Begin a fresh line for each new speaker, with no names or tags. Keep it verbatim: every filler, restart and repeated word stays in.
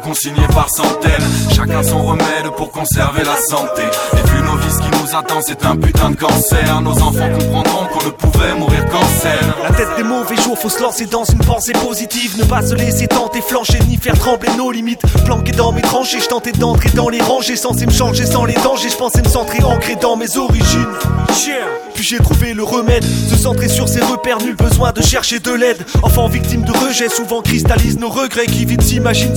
consignés par centaines. Chacun son remède pour conserver la santé. Et vu nos vies, ce qui nous attend c'est un putain de cancer. Nos enfants comprendront qu'on ne pouvait mourir qu'en scène.
La tête des mauvais jours, faut se lancer dans une pensée positive. Ne pas se laisser tenter, flancher, ni faire trembler nos limites. Planqué dans mes tranchées, je tentais d'entrer dans les rangées. Censé me changer sans les dangers, je pensais me centrer ancré dans mes origines. Puis j'ai trouvé le remède, se centrer sur ses repères, nul besoin de chercher de l'aide. Enfant victime de rejet, souvent cristallise nos regrets. Qui vite s'imagine